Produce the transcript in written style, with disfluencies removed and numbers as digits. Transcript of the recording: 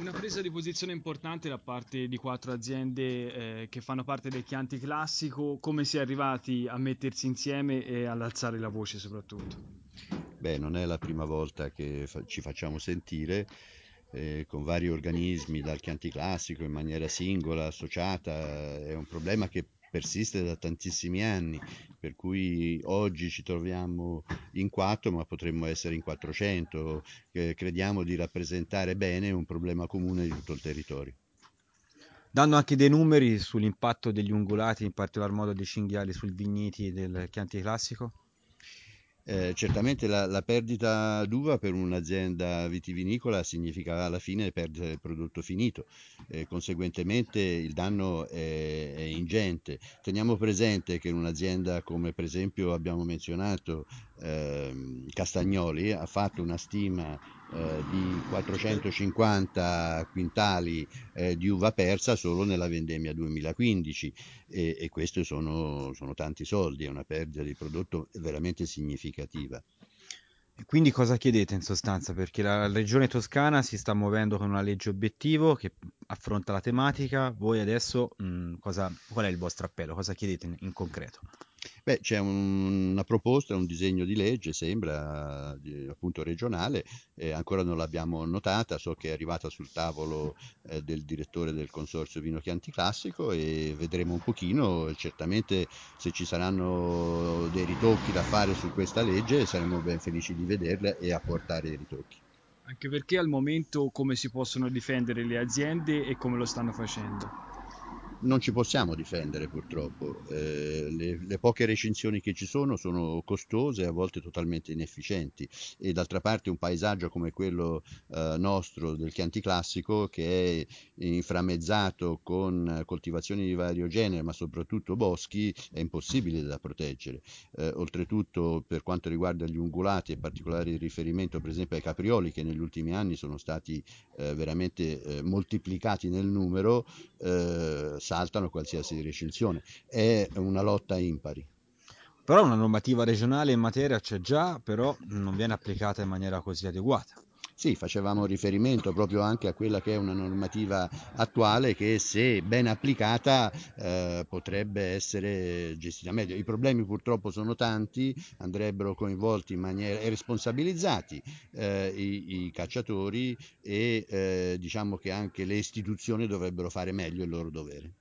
una presa di posizione importante da parte di quattro aziende che fanno parte del Chianti Classico. Come si è arrivati a mettersi insieme e ad alzare la voce soprattutto? Beh, non è la prima volta che ci facciamo sentire con vari organismi, dal Chianti Classico in maniera singola, associata. È un problema che persiste da tantissimi anni, per cui oggi ci troviamo in quattro, ma potremmo essere in 400. Crediamo di rappresentare bene un problema comune di tutto il territorio. Dando anche dei numeri sull'impatto degli ungulati, in particolar modo dei cinghiali sul vigneti del Chianti Classico? Certamente la perdita d'uva per un'azienda vitivinicola significa alla fine perdita del prodotto finito, conseguentemente il danno è ingente. Teniamo presente che in un'azienda come per esempio abbiamo menzionato Castagnoli ha fatto una stima di 450 quintali di uva persa solo nella vendemmia 2015 e questo sono tanti soldi, è una perdita di prodotto veramente significativa. E quindi cosa chiedete in sostanza? Perché la regione toscana si sta muovendo con una legge obiettivo che affronta la tematica. Voi adesso qual è il vostro appello? Cosa chiedete in concreto? Beh, c'è una proposta, un disegno di legge, sembra, appunto regionale, ancora non l'abbiamo notata, so che è arrivata sul tavolo del direttore del Consorzio Vino Chianti Classico e vedremo un pochino, certamente se ci saranno dei ritocchi da fare su questa legge saremo ben felici di vederla e apportare i ritocchi. Anche perché al momento come si possono difendere le aziende e come lo stanno facendo? Non ci possiamo difendere purtroppo, le poche recinzioni che ci sono costose e a volte totalmente inefficienti e d'altra parte un paesaggio come quello nostro del Chianti Classico che è inframmezzato con coltivazioni di vario genere ma soprattutto boschi è impossibile da proteggere. Oltretutto per quanto riguarda gli ungulati e particolare il riferimento per esempio ai caprioli che negli ultimi anni sono stati veramente moltiplicati nel numero, saltano qualsiasi recinzione. È una lotta impari. Però una normativa regionale in materia c'è già, però non viene applicata in maniera così adeguata. Sì, facevamo riferimento proprio anche a quella che è una normativa attuale che se ben applicata potrebbe essere gestita meglio. I problemi purtroppo sono tanti, andrebbero coinvolti in maniera e responsabilizzati i cacciatori e diciamo che anche le istituzioni dovrebbero fare meglio il loro dovere.